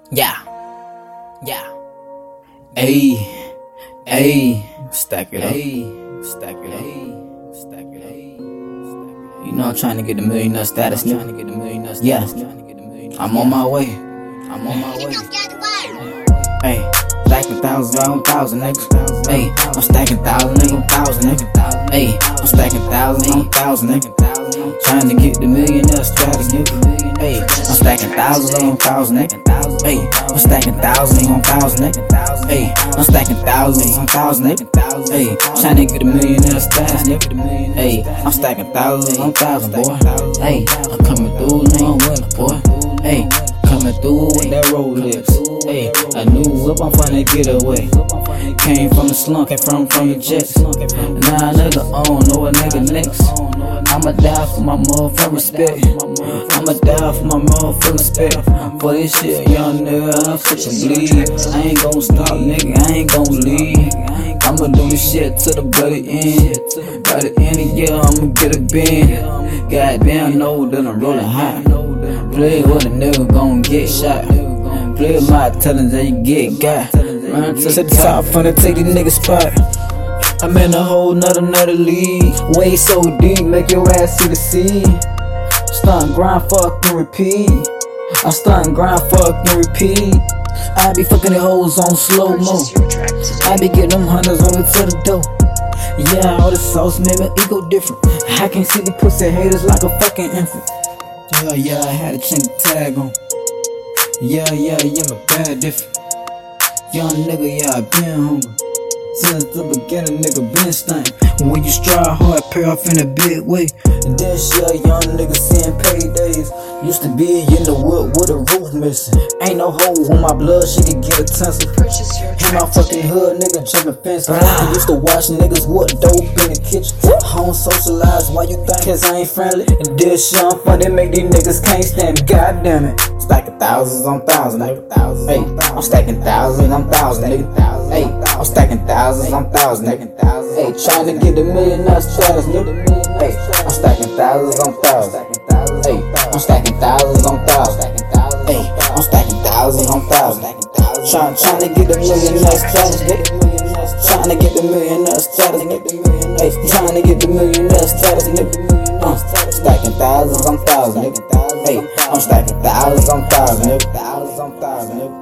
Yeah, yeah. Ayy, ayy, stack it up, stack it up, stack it up. You know I'm trying to get the millionaire status, nigga. Yeah, I'm on my way. I'm on my way. Ayy, stacking thousands on thousands, nigga. Ayy, I'm stacking thousands on thousands, nigga. Ayy, I'm stacking thousands on thousands, nigga. Trying to get the millionaire status, nigga. Ayy, I'm stacking thousands on thousands, nigga. Ayy, I'm stacking thousands on thousands, nigga. Ayy, I'm stacking thousands on thousands, nigga. Ayy, trying to get a millionaire status, nigga. Ayy, I'm stacking thousands on thousands, boy. Ayy, I'm coming through, nigga, winner, boy. Ayy, coming through with that Rolex. Ayy, a new whip, I'm finna get away. Came from the slum, came from the jets. Nah, nigga, I don't know a nigga next. I'ma die for my motherfucking respect. I'ma die for my motherfucking respect. For this shit, young nigga, I'm such a bleed. I ain't gon' stop, nigga, I ain't gon' leave. I'ma do this shit to the bloody end. By the end of the year, I'ma get a bend. Goddamn, know that I'm rolling hot. Play with a nigga, gon' get shot. Play with my talents and you get got. Run to the top, finna take these niggas spot. I'm in a whole nother league. Way so deep, make your ass see the sea. Stunt, grind, fuck and repeat. I stunt, grind, fuck and repeat. I be fucking the hoes on slow-mo. I be getting them hunters on the to the door. Yeah, all the sauce made my ego different. I can see the pussy haters like a fucking infant. Yeah, I had a change the tag on. Yeah, my bad different. Young nigga, yeah, I been hungry. Since the beginning, nigga been stunting. When you strive hard, pay off in a big way. And this year, young nigga seeing paydays. Used to be in the wood with a roof missing. Ain't no hole with my blood, she could get a tussle. In my fucking hood, nigga jumping fences. I used to watch niggas with dope in the kitchen. Home socialize, why you think? Cause I ain't friendly. And this shit I'm funny, make these niggas can't stand me. God damn it. Stacking thousands on thousands, nigga. Hey, I'm stacking thousands on thousands, nigga. Hey, I'm stacking thousands on thousands, nigga. Hey, trying to get the millionaire status, nigga. Hey, I'm stacking thousands on thousands. Hey, I'm stacking thousands on thousands. Hey, I'm stacking thousands on thousands. Trying to get the millionaire status, nigga. Trying to get the millionaire status, nigga. Hey, trying to get the millionaire status, nigga. Stacking thousands on thousands, nigga. Hey, I'm stacking thousands on thousands, nigga.